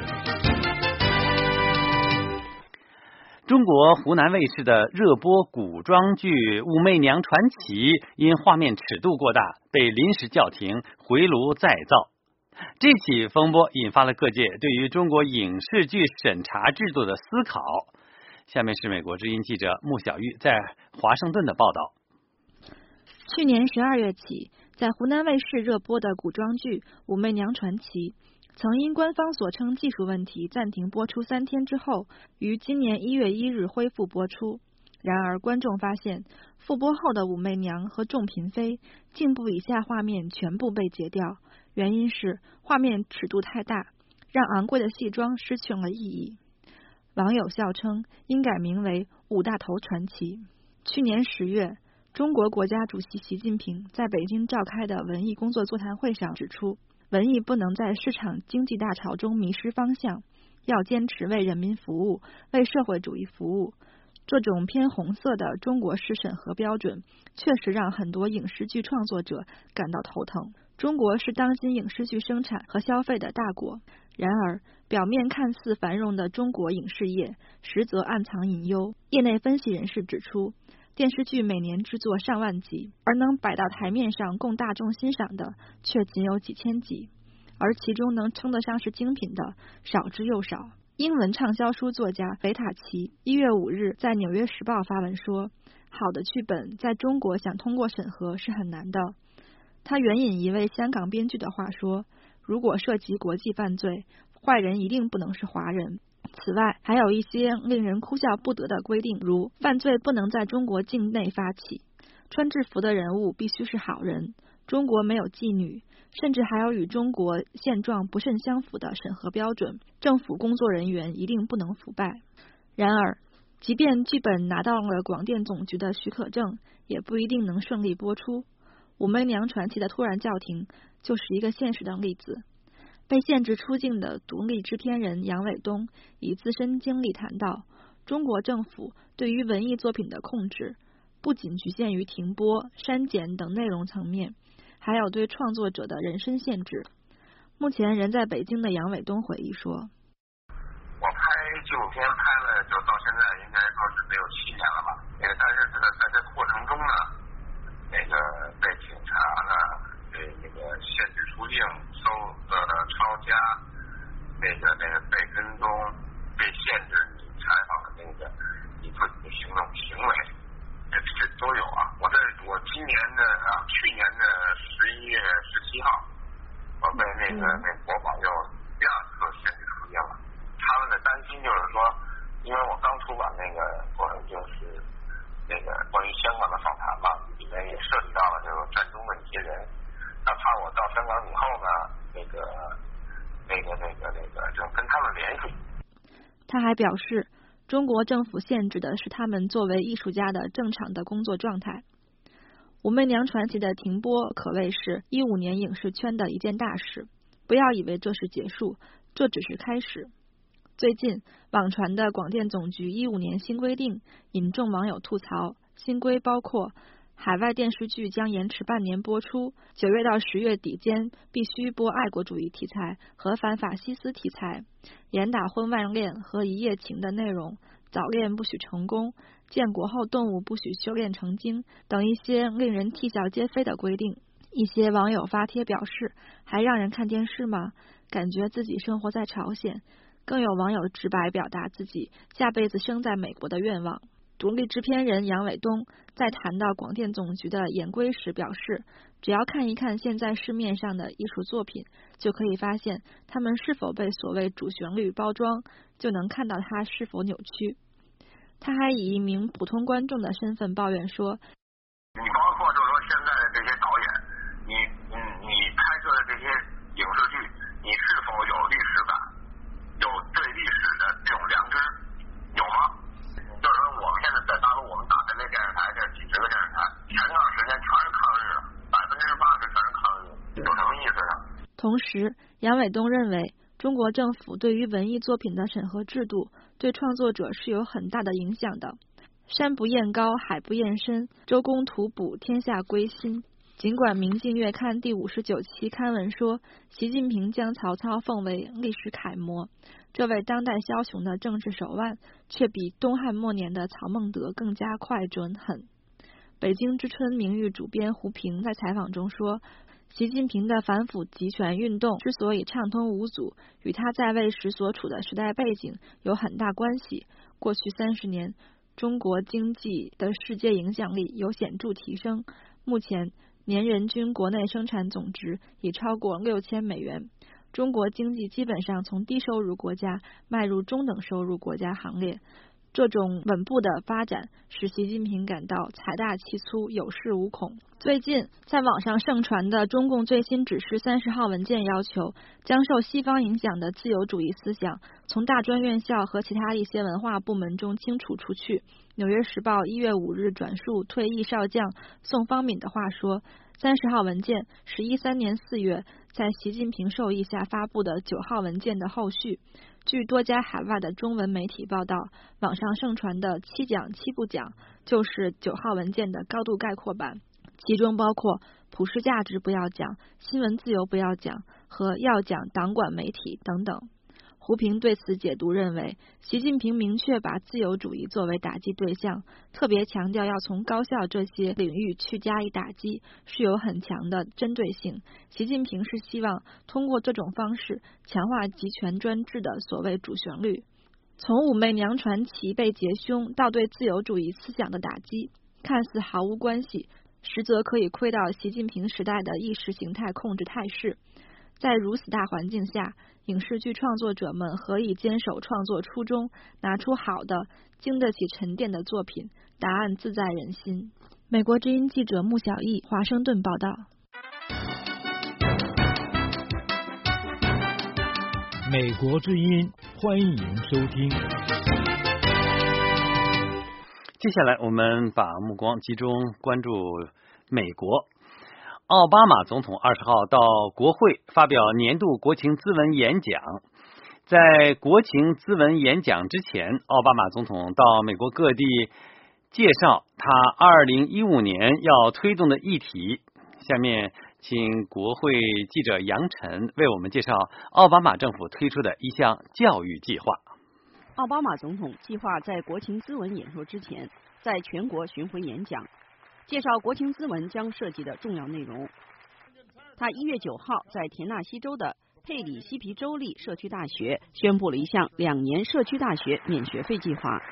中国湖南卫视的热播古装剧《武媚娘传奇》因画面尺度过大，被临时叫停，回炉再造。这起风波引发了各界对于中国影视剧审查制度的思考。下面是美国之音记者穆小玉在华盛顿的报道。 去年十二月起，在湖南卫视热播的古装剧《武媚娘传奇》曾因官方所称技术问题暂停播出三天之后，于今年一月一日恢复播出。然而观众发现，复播后的武媚娘和众嫔妃颈部以下画面全部被截掉，原因是画面尺度太大，让昂贵的戏装失去了意义。网友笑称应改名为武大头传奇。去年十月，中国国家主席习近平在北京召开的文艺工作座谈会上指出，文艺不能在市场经济大潮中迷失方向，要坚持为人民服务，为社会主义服务。这种偏红色的中国式审核标准确实让很多影视剧创作者感到头疼。中国是当今影视剧生产和消费的大国，然而表面看似繁荣的中国影视业实则暗藏隐忧。业内分析人士指出，电视剧每年制作上万集，而能摆到台面上供大众欣赏的却仅有几千集，而其中能称得上是精品的少之又少。英文畅销书作家维塔奇一月五日在《纽约时报》发文说，好的剧本在中国想通过审核是很难的。他援引一位香港编剧的话说，如果涉及国际犯罪，坏人一定不能是华人。此外，还有一些令人哭笑不得的规定，如犯罪不能在中国境内发起，穿制服的人物必须是好人，中国没有妓女，甚至还有与中国现状不甚相符的审核标准，政府工作人员一定不能腐败。然而，即便剧本拿到了广电总局的许可证，也不一定能顺利播出。武媚娘传奇的突然叫停就是一个现实的例子。被限制出境的独立制片人杨伟东以自身经历谈到，中国政府对于文艺作品的控制不仅局限于停播、删减等内容层面，还有对创作者的人身限制。目前人在北京的杨伟东回忆说， 我拍纪录片拍了就到现在应该说是得有七年了吧，那个但是这个在这个过程中呢，那个被警察呢对那个限制出境、搜呃抄家，那个那个被跟踪、被限制你采访的那个你自己的行动行为，这这都有啊。我在我今年的啊去年的十一月十七号，我被那个那国宝又第二次限制出境了。他们的担心就是说，因为我刚出版那个关于就是那个关于香港的访谈嘛，里面也涉及到了这个战中的一些人，他怕我到香港以后呢，那个那个那个那个就跟他们联系。 他还表示，中国政府限制的是他们作为艺术家的正常的工作状态。武媚娘传奇的停播可谓是一五年影视圈的一件大事，不要以为这是结束，这只是开始。最近网传的广电总局一五年新规定引众网友吐槽，新规包括海外电视剧将延迟半年播出，九月到十月底间必须播爱国主义题材和反法西斯题材，严打婚外恋和一夜情的内容，早恋不许成功，建国后动物不许修炼成精等一些令人啼笑皆非的规定。一些网友发帖表示，还让人看电视吗？感觉自己生活在朝鲜。更有网友直白表达自己下辈子生在美国的愿望。独立制片人杨伟东在谈到广电总局的严规时表示，只要看一看现在市面上的艺术作品，就可以发现他们是否被所谓主旋律包装，就能看到它是否扭曲。他还以一名普通观众的身份抱怨说， 你包括就是说现在的这些导演，你嗯你拍摄的这些影视剧，你是否有历史感，有对历史的这种良知，有吗？就是说我们现在在大陆，我们打开那电视台，这几十个电视台，前段时间同时，杨伟东认为，中国政府对于文艺作品的审核制度对创作者是有很大的影响的。山不厌高，海不厌深，周公吐哺，天下归心。尽管《明镜月刊》第五十九期刊文说，习近平将曹操奉为历史楷模，这位当代枭雄的政治手腕，却比东汉末年的曹孟德更加快准狠。北京之春名誉主编胡平在采访中说，习近平的反腐集权运动之所以畅通无阻，与他在位时所处的时代背景有很大关系。过去三十年，中国经济的世界影响力有显著提升，目前年人均国内生产总值已超过六千美元，中国经济基本上从低收入国家迈入中等收入国家行列。这种稳步的发展使习近平感到财大气粗，有恃无恐。最近在网上盛传的中共最新指示三十号文件要求，将受西方影响的自由主义思想从大专院校和其他一些文化部门中清除出去。纽约时报一月五日转述退役少将宋方敏的话说，三十号文件是一三年四月在习近平授意下发布的九号文件的后续。据多家海外的中文媒体报道，网上盛传的七讲七不讲就是九号文件的高度概括版，其中包括普世价值不要讲、新闻自由不要讲和要讲党管媒体等等。胡平对此解读认为，习近平明确把自由主义作为打击对象，特别强调要从高校这些领域去加以打击，是有很强的针对性。习近平是希望通过这种方式强化集权专制的所谓主旋律。从武媚娘传奇被劫凶到对自由主义思想的打击，看似毫无关系，实则可以窥到习近平时代的意识形态控制态势。在如此大环境下，影视剧创作者们何以坚守创作初衷，拿出好的、经得起沉淀的作品？答案自在人心。美国之音记者穆小艺，华盛顿报道。 美国之音，欢迎收听。 接下来，我们把目光集中关注美国。奥巴马总统二十号到国会发表年度国情咨文演讲。在国情咨文演讲之前，奥巴马总统到美国各地介绍他二零一五年要推动的议题。下面请国会记者杨晨为我们介绍奥巴马政府推出的一项教育计划。 奥巴马总统计划在国情咨文演说之前，在全国巡回演讲，介绍国情咨文将涉及的重要内容。他一月九号在田纳西州的佩里西皮州立社区大学宣布了一项两年社区大学免学费计划。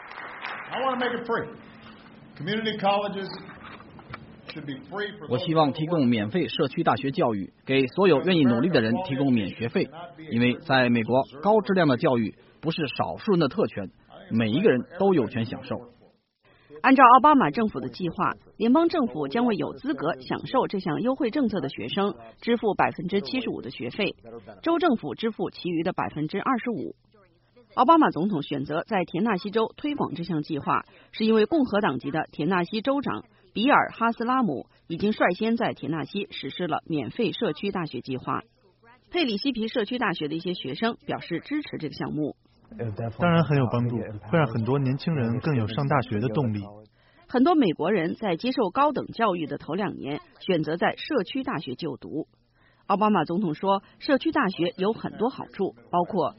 我希望提供免费社区大学教育，给所有愿意努力的人提供免学费，因为在美国，高质量的教育不是少数人的特权，每一个人都有权享受。 按照奥巴马政府的计划，联邦政府将为有资格享受这项优惠政策的学生支付百分之七十五的学费，州政府支付其余的百分之二十五。奥巴马总统选择在田纳西州推广这项计划，是因为共和党籍的田纳西州长比尔·哈斯拉姆已经率先在田纳西实施了免费社区大学计划。佩里西皮社区大学的一些学生表示支持这个项目。 当然很有帮助，会让很多年轻人更有上大学的动力。 很多美国人在接受高等教育的头两年选择在社区大学就读。奥巴马总统说，社区大学有很多好处，包括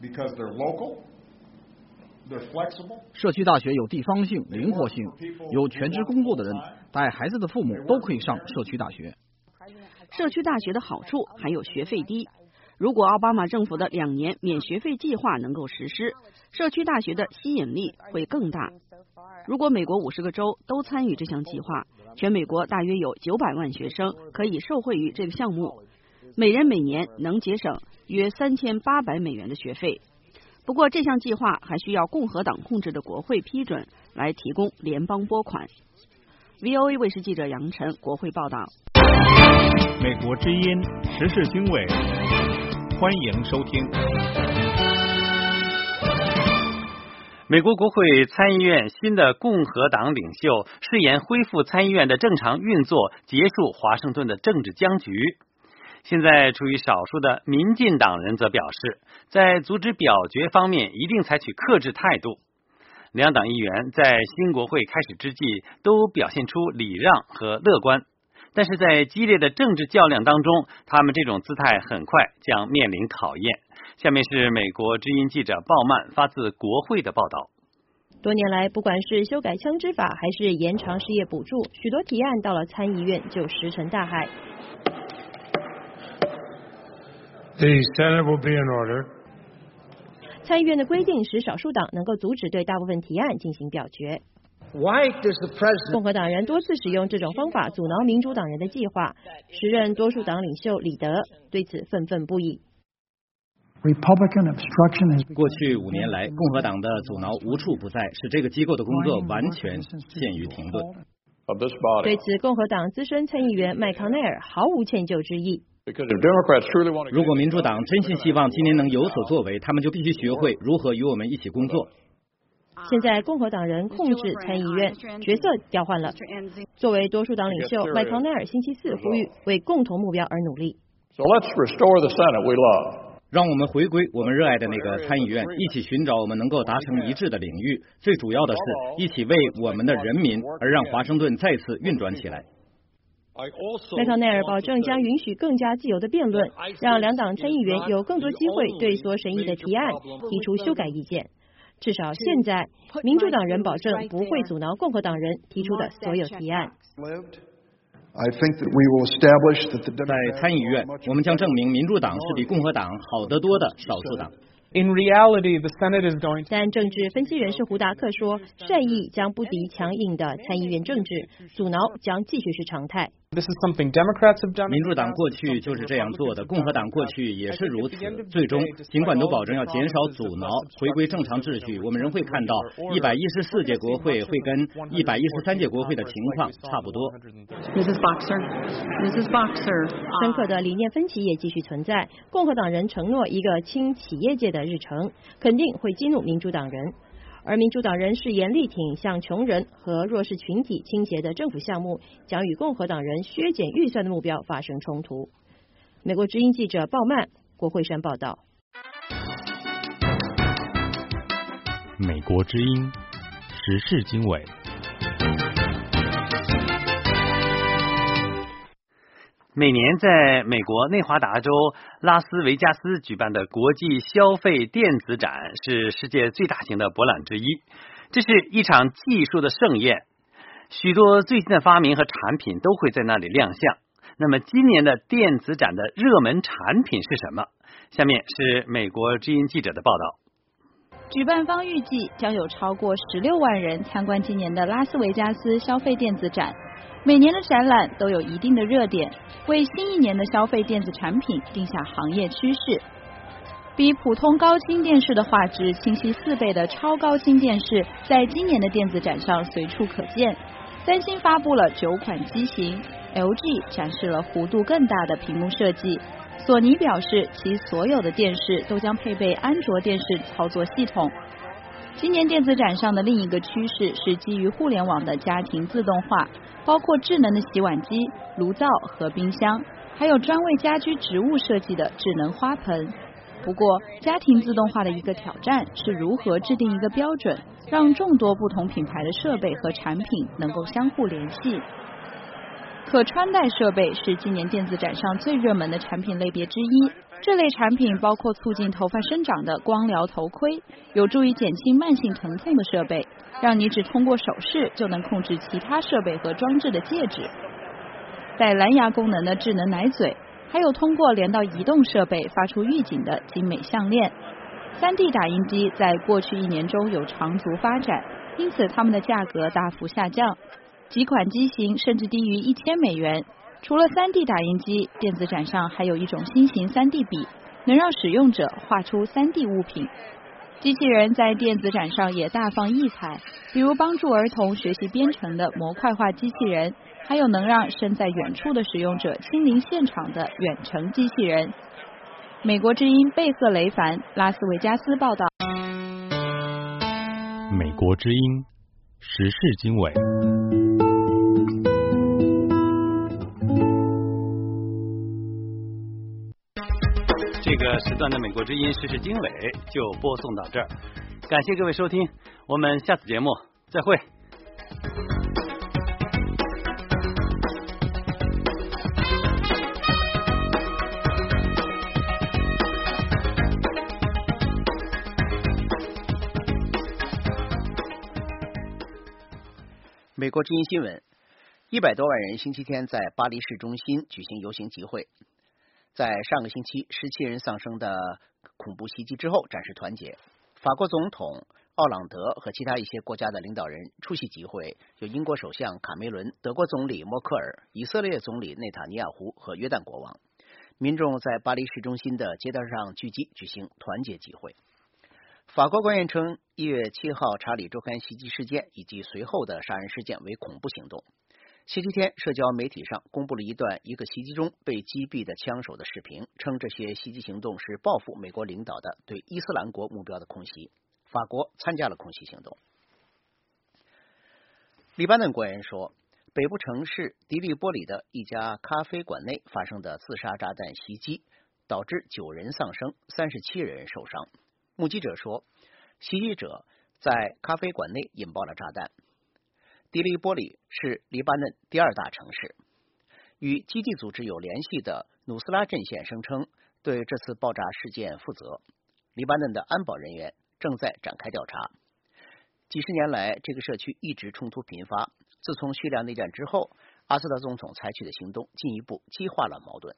社区大学有地方性、灵活性，有全职工作的人，带孩子的父母都可以上社区大学。 社区大学的好处还有学费低。如果奥巴马政府的两年免学费计划能够实施，社区大学的吸引力会更大。如果美国五十个州都参与这项计划，全美国大约有九百万学生可以受惠于这个项目，每人每年能节省约三千八百美元的学费。不过这项计划还需要共和党控制的国会批准来提供联邦拨款。V O A 卫视记者杨晨，国会报道。 美国之音时事经纬，欢迎收听。 美国国会参议院新的共和党领袖誓言恢复参议院的正常运作，结束华盛顿的政治僵局。 现在处于少数的民进党人则表示，在阻止表决方面一定采取克制态度。两党议员在新国会开始之际都表现出礼让和乐观，但是在激烈的政治较量当中，他们这种姿态很快将面临考验。下面是美国之音记者鲍曼发自国会的报道。 多年来，不管是修改枪支法还是延长失业补助，许多提案到了参议院就石沉大海。 The Senate will be in order. 参议院的规定使少数党能够阻止对大部分提案进行表决。 Why does the president... 共和党人多次使用这种方法阻挠民主党人的计划，时任多数党领袖李德对此愤愤不已。 过去五年来，共和党的阻挠无处不在，使这个机构的工作完全陷于停顿。 对此，共和党资深参议员麦康奈尔毫无歉疚之意。 如果民主党真心希望今年能有所作为，他们就必须学会如何与我们一起工作。 现在共和党人控制参议院，角色调换了。作为多数党领袖，麦康奈尔星期四呼吁为共同目标而努力。 So let's restore the Senate we love. 让我们回归我们热爱的那个参议院，一起寻找我们能够达成一致的领域。最主要的是，一起为我们的人民而让华盛顿再次运转起来。 麦康奈尔保证将允许更加自由的辩论，让两党参议员有更多机会对所审议的提案提出修改意见。至少现在，民主党人保证不会阻挠共和党人提出的所有提案。 在参议院，我们将证明民主党是比共和党好得多的少数党。 In reality, the Senate is going to... 但政治分析人士胡达克说，善意将不敌强硬的参议院政治，阻挠将继续是常态。 This is something Democrats have done. 民主党过去就是这样做的，共和党过去也是如此。最终，尽管都保证要减少阻挠，回归正常秩序，我们仍会看到一百一十四届国会会跟一百一十三届国会的情况差不多。 Missus Boxer, Missus Boxer. 深刻的理念分歧也继续存在。共和党人承诺一个轻企业界的日程，肯定会激怒民主党人。而民主党人誓言力挺向穷人和弱势群体倾斜的政府项目，将与共和党人削减预算的目标发生冲突。美国之音记者鲍曼，国会山报道。 美国之音时事经纬。 每年在美国内华达州拉斯维加斯举办的国际消费电子展是世界最大型的博览之一，这是一场技术的盛宴，许多最新的发明和产品都会在那里亮相。那么今年的电子展的热门产品是什么？下面是美国之音记者的报道。 举办方预计将有超过十六万人参观今年的拉斯维加斯消费电子展。每年的展览都有一定的热点，为新一年的消费电子产品定下行业趋势。比普通高清电视的画质清晰四倍的超高清电视，在今年的电子展上随处可见。三星发布了九款机型 ，L G 展示了弧度更大的屏幕设计，索尼表示其所有的电视都将配备安卓电视操作系统。今年电子展上的另一个趋势是基于互联网的家庭自动化，包括智能的洗碗机、炉灶和冰箱，还有专为家居植物设计的智能花盆。不过，家庭自动化的一个挑战是如何制定一个标准，让众多不同品牌的设备和产品能够相互联系。可穿戴设备是今年电子展上最热门的产品类别之一。这类产品包括促进头发生长的光疗头盔，有助于减轻慢性疼痛的设备，让你只通过手势就能控制其他设备和装置的介质，带蓝牙功能的智能奶嘴，还有通过连到移动设备发出预警的精美项链。三 D 打印机在过去一年中有长足发展，因此它们的价格大幅下降，几款机型甚至低于一千美元。除了 三 D 打印机，电子展上还有一种新型 三 D 笔，能让使用者画出 三 D 物品。机器人在电子展上也大放异彩，比如帮助儿童学习编程的模块化机器人，还有能让身在远处的使用者亲临现场的远程机器人。美国之音贝赫雷凡，拉斯维加斯报道。 美国之音时事经纬。 《。。。。。。。。。。。。。。。。。。。。。。。。。。。。。。。。。。。。。。。。。。。。。。。。。。。。。。。。。。。。。。。。。。。。。。。。。。。。。。。。。。。。。。。。。。。。。。。。。。。。。。。。。。。。。。。。。。。。。。。 个时段的美国之音时事经纬就播送到这儿，感谢各位收听，我们下次节目再会。 美国之音新闻：一百多万人星期天在巴黎市中心举行游行集会，在上个星期十七人丧生的恐怖袭击之后展示团结。法国总统奥朗德和其他一些国家的领导人出席集会，有英国首相卡梅伦、德国总理默克尔、以色列总理内塔尼亚胡和约旦国王。民众在巴黎市中心的街道上聚集，举行团结集会。法国官员称，一月七号查理周刊袭击事件以及随后的杀人事件为恐怖行动。星期天，社交媒体上公布了一段一个袭击中被击毙的枪手的视频，称这些袭击行动是报复美国领导的对伊斯兰国目标的空袭。法国参加了空袭行动。黎巴嫩官员说，北部城市迪利波里的一家咖啡馆内发生的自杀炸弹袭击，导致九人丧生，三十七人受伤。目击者说，袭击者在咖啡馆内引爆了炸弹。迪利波里是黎巴嫩第二大城市。与基地组织有联系的努斯拉阵线声称对这次爆炸事件负责。黎巴嫩的安保人员正在展开调查。几十年来，这个社区一直冲突频发。自从叙利亚内战之后，阿萨德总统采取的行动进一步激化了矛盾。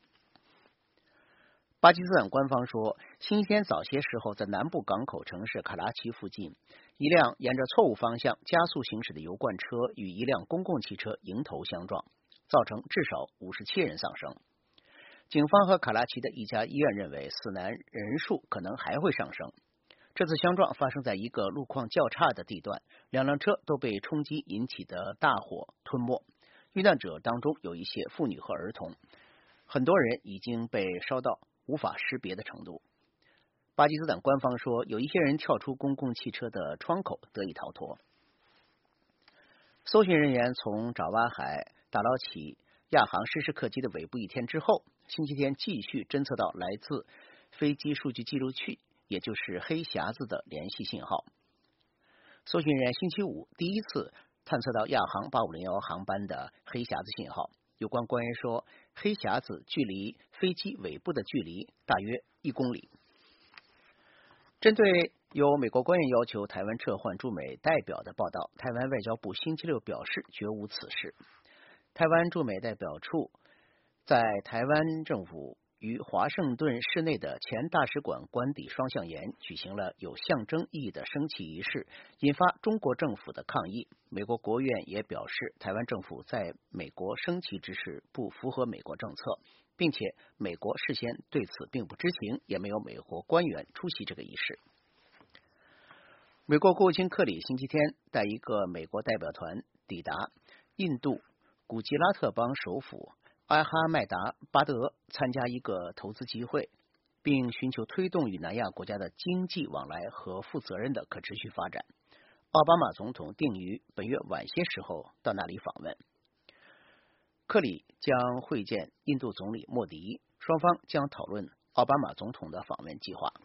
巴基斯坦官方说，星期天早些时候，在南部港口城市卡拉奇附近，一辆沿着错误方向加速行驶的油罐车与一辆公共汽车迎头相撞，造成至少五十七人丧生。警方和卡拉奇的一家医院认为，死难人数可能还会上升。这次相撞发生在一个路况较差的地段，两辆车都被冲击引起的大火吞没。遇难者当中有一些妇女和儿童，很多人已经被烧到无法识别的程度。巴基斯坦官方说，有一些人跳出公共汽车的窗口得以逃脱。搜寻人员从爪哇海打捞起亚航失事客机的尾部一天之后，星期天继续侦测到来自飞机数据记录器，也就是黑匣子的联系信号。搜寻人员星期五第一次探测到亚航八五零一航班的黑匣子信号。有关官员说，黑匣子距离飞机尾部的距离大约一公里。针对有美国官员要求台湾撤换驻美代表的报道，台湾外交部星期六表示绝无此事。台湾驻美代表处在台湾政府于华盛顿市内的前大使馆官邸双向岩举行了有象征意义的升旗仪式，引发中国政府的抗议。美国国务院也表示，台湾政府在美国升旗之事不符合美国政策，并且美国事先对此并不知情，也没有美国官员出席这个仪式。美国国务卿克里星期天带一个美国代表团抵达印度古吉拉特邦首府阿哈迈达巴德，参加一个投资集会，并寻求推动与南亚国家的经济往来和负责任的可持续发展。奥巴马总统定于本月晚些时候到那里访问。克里将会见印度总理莫迪，双方将讨论奥巴马总统的访问计划。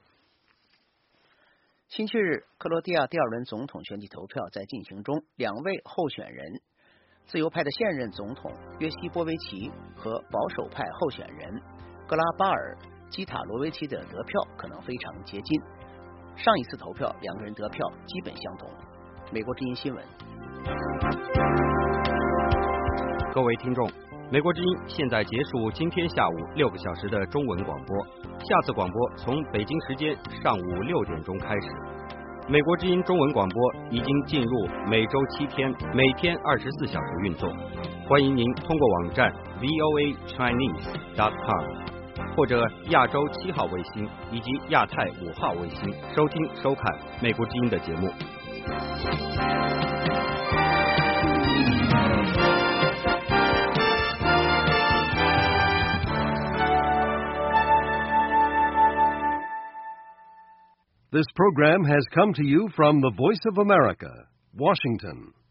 星期日，克罗地亚第二轮总统选举投票在进行中，两位候选人，自由派的现任总统约西波维奇和保守派候选人格拉巴尔基塔罗维奇的得票可能非常接近。上一次投票，两个人得票基本相同。美国之音新闻。 各位听众，美国之音现在结束今天下午六个小时的中文广播，下次广播从北京时间上午六点钟开始。美国之音中文广播已经进入每周七天，每天二十四小时运作。欢迎您通过网站 v o a chinese dot com 或者亚洲七号卫星以及亚太五号卫星收听收看美国之音的节目。 This program has come to you from the Voice of America, Washington.